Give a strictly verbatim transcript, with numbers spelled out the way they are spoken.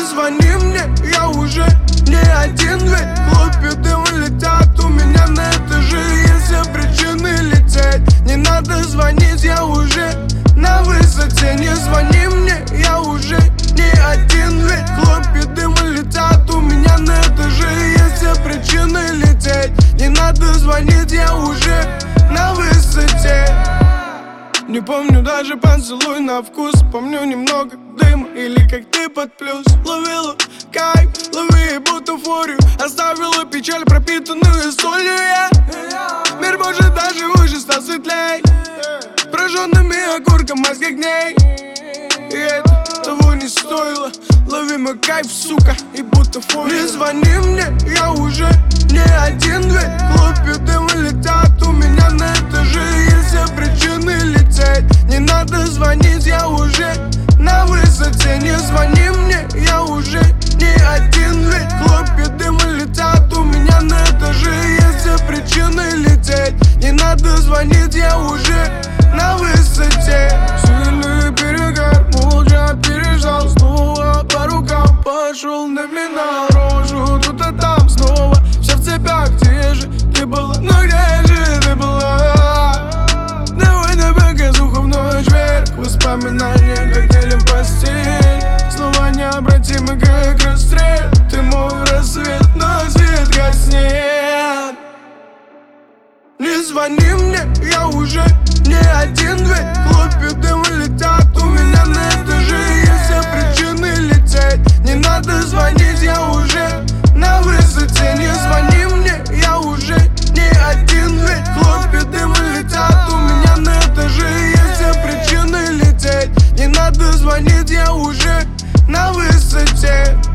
звони мне, я уже не один, ведь хлопья дыма летят у меня на этаже. Есть все причины лететь, не надо звонить, я уже на высоте. Не звони мне, я уже не один, ведь хлопья дыма летят у меня на этаже. Есть все причины лететь, не надо звонить, я уже на высоте. Не помню даже поцелуй на вкус, помню немного дыма или как ты под плюс. Ловила кайф, лови бутафорию, оставила печаль, пропитанную солью. Я мир может даже выше стал светлей, прожженными окурком мозг огней. И это того не стоило, лови мой кайф, сука, и бутафорию. Не звони мне, я уже не один, ведь хлопья дыма летят у меня на этаже. Есть все причины лететь, не надо звонить, я уже на высоте. Не звони мне, я уже не один, ведь хлопья дыма летят у меня на этаже. Есть все причины лететь, не надо звонить, я уже на высоте. Сильный перегар, молча переждал, снова по рукам пошел на меня. Рожу тут и там снова, все в цепях, где же ты была, но где же ты была? Давай на показуху в ночь вверх, воспоминания как делим постель. Снова необратимый как расстрел, ты мой рассвет, но свет гаснет. Не звони мне, я уже не один, ведь хлопья дыма летят у меня на этаже. Есть все причины лететь, не надо звонить, я уже на высоте. Не звони мне, я уже не один, ведь хлопья дыма летят у меня на этаже. Есть все причины лететь, не надо звонить, я уже на высоте.